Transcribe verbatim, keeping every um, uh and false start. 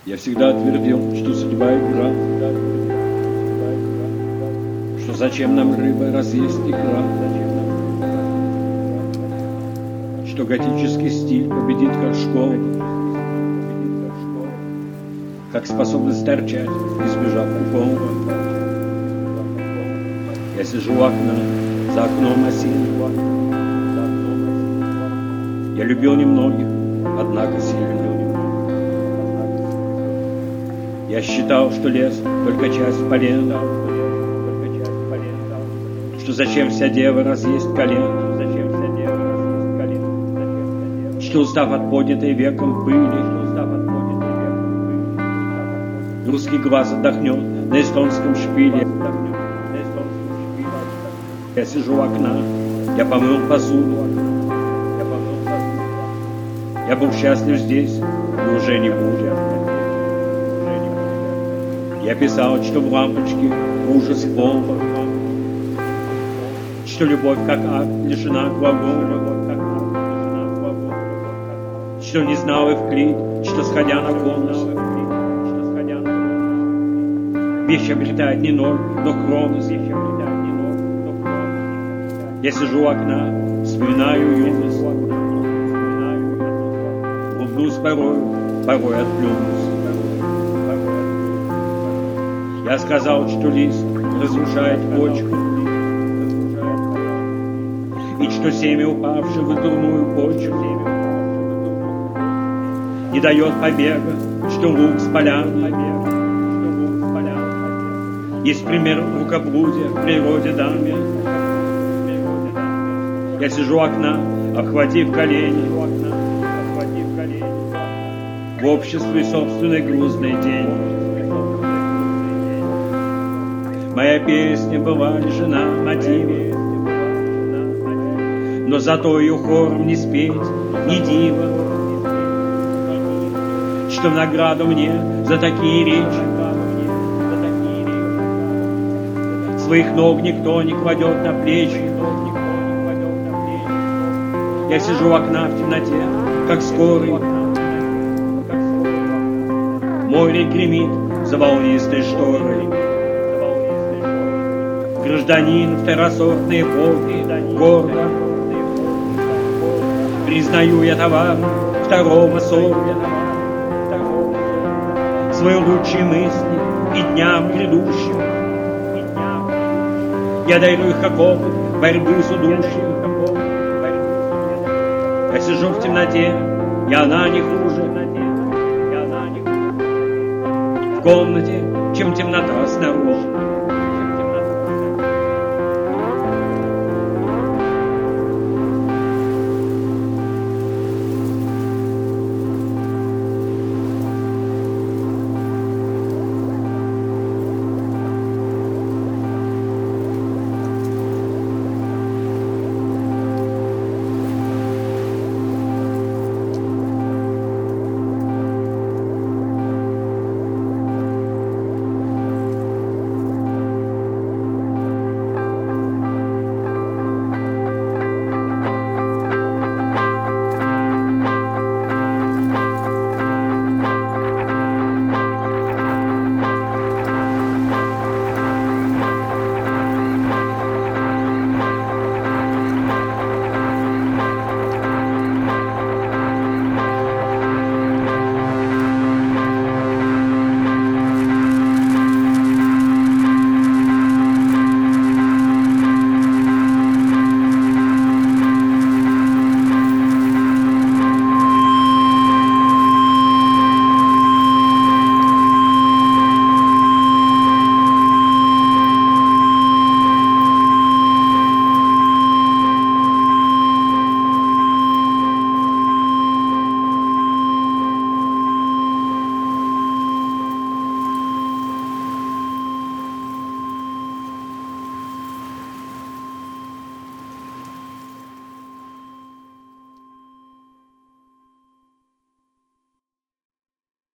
Я всегда твердил, что судьба игра, что зачем нам рыба, раз есть икра, что готический стиль победит как школа, как способность торчать, избежав укола. Я сижу у окна, за окном осеннего. Я любил немногих, однако сильно. Я считал, что лес только часть полена, что зачем вся дева, раз есть колено, что устав от поднятой веком пыли, русский глаз отдохнет на эстонском шпиле. Я сижу у окна, я помыл посуду, я был счастлив здесь и уже не буду. Я писал, что в лампочке ужас полный, что любовь как акт лишена глагола, что не знал и вклид, что сходя на комнату, вещь обретает не ноль, но хронос. Я сижу у окна, вспоминаю юность, улыбнусь порой, порой отплюнусь. Я сказал, что лист разрушает почву, и что семя, упавшее в дурную почву, не дает побега, что лук с поляны. Есть пример рукоблудия в природе даме. Я сижу у окна, обхватив колени, в обществе собственной грустной тени. Моя песня была лишена мотива, но зато ее хором не спеть, ни дива, что в награду мне за такие речи своих ног никто не кладет на плечи. Я сижу у окна в темноте, как скорый, море гремит за волнистой шторой. Гражданин второсортной эпохи, гордо признаю я товар второго сорта, свои лучшие мысли и дням грядущим. Я дарю их как опыт борьбы с удушьем. Я сижу в темноте, и она не хуже в комнате, чем темнота снаружи.